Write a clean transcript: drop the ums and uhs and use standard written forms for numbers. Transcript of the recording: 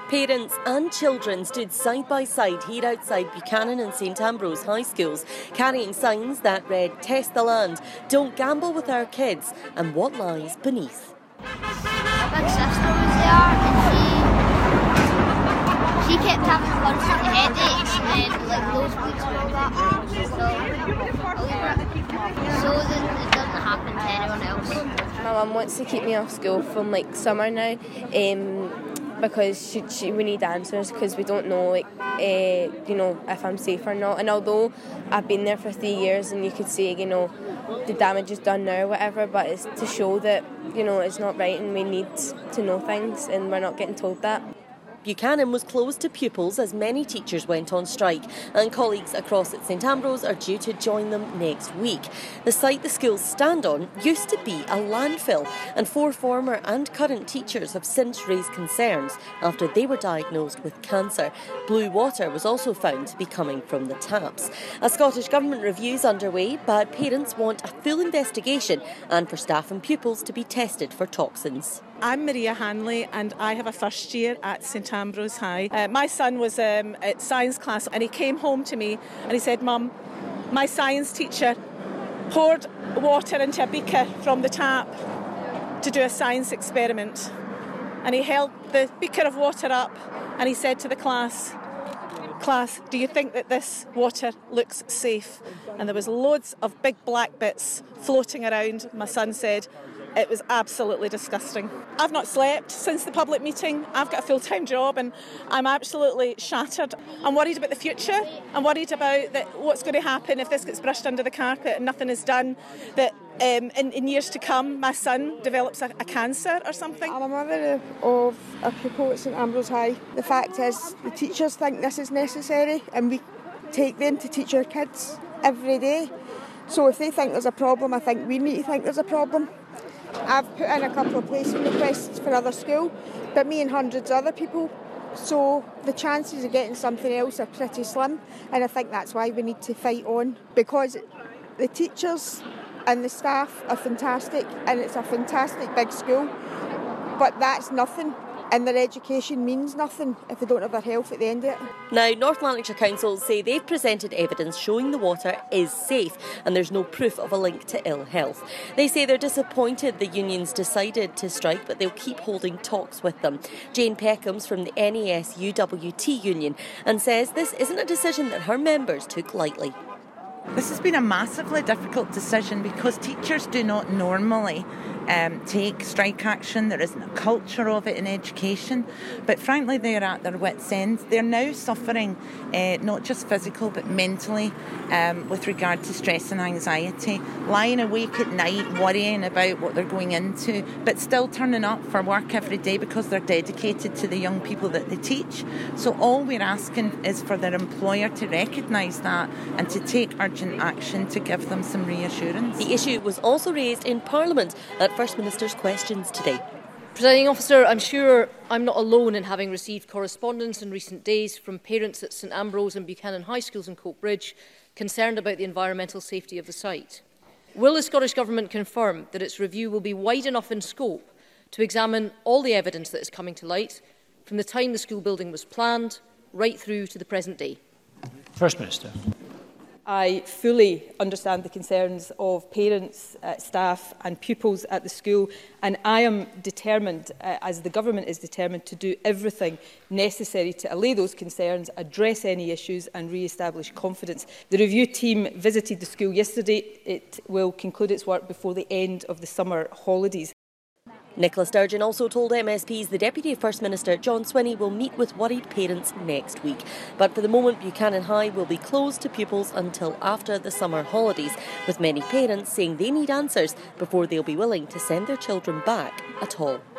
Parents and children stood side by side here outside Buchanan and St Ambrose High Schools, carrying signs that read "Test the land, don't gamble with our kids," and what lies beneath. My big sister was there and she kept having constant headaches and like nosebleeds and all that. So that it doesn't happen to anyone else. My mum wants to keep me off school from like summer now, because we need answers because we don't know if I'm safe or not. And although I've been there for 3 years and you could say the damage is done now or whatever, but it's to show that it's not right and we need to know things and we're not getting told that. Buchanan was closed to pupils as many teachers went on strike, and colleagues across at St Ambrose are due to join them next week. The site the schools stand on used to be a landfill, and 4 former and current teachers have since raised concerns after they were diagnosed with cancer. Blue water was also found to be coming from the taps. A Scottish Government review is underway, but parents want a full investigation and for staff and pupils to be tested for toxins. I'm Maria Hanley and I have a first year at St Ambrose High. My son was at science class and he came home to me and he said, "Mum, my science teacher poured water into a beaker from the tap to do a science experiment." And he held the beaker of water up and he said to the class, "Do you think that this water looks safe?" And there was loads of big black bits floating around. My son said, "It was absolutely disgusting." I've not slept since the public meeting. I've got a full-time job and I'm absolutely shattered. I'm worried about the future. I'm worried about what's going to happen if this gets brushed under the carpet and nothing is done, that in years to come my son develops a cancer or something. I'm a mother of a pupil at St Ambrose High. The fact is the teachers think this is necessary and we take them to teach our kids every day. So if they think there's a problem, I think we need to think there's a problem. I've put in a couple of placement requests for other school, but me and hundreds of other people, so the chances of getting something else are pretty slim, and I think that's why we need to fight on, because the teachers and the staff are fantastic and it's a fantastic big school, but that's nothing. And their education means nothing if they don't have their health at the end of it. Now, North Lanarkshire Council say they've presented evidence showing the water is safe and there's no proof of a link to ill health. They say they're disappointed the unions decided to strike, but they'll keep holding talks with them. Jane Peckham's from the NAS UWT union and says this isn't a decision that her members took lightly. This has been a massively difficult decision because teachers do not normally take strike action. There isn't a culture of it in education, but frankly they're at their wits' end. They're now suffering not just physical but mentally with regard to stress and anxiety, lying awake at night worrying about what they're going into, but still turning up for work every day because they're dedicated to the young people that they teach. So all we're asking is for their employer to recognise that and to take urgent action to give them some reassurance. The issue was also raised in Parliament at First Minister's questions today. Presiding Officer, I'm sure I'm not alone in having received correspondence in recent days from parents at St Ambrose and Buchanan High Schools in Coatbridge concerned about the environmental safety of the site. Will the Scottish Government confirm that its review will be wide enough in scope to examine all the evidence that is coming to light from the time the school building was planned right through to the present day? First Minister. I fully understand the concerns of parents, staff and pupils at the school, and I am determined, as the Government is determined, to do everything necessary to allay those concerns, address any issues and re-establish confidence. The review team visited the school yesterday. It will conclude its work before the end of the summer holidays. Nicola Sturgeon also told MSPs the Deputy First Minister John Swinney will meet with worried parents next week. But for the moment, Buchanan High will be closed to pupils until after the summer holidays, with many parents saying they need answers before they'll be willing to send their children back at all.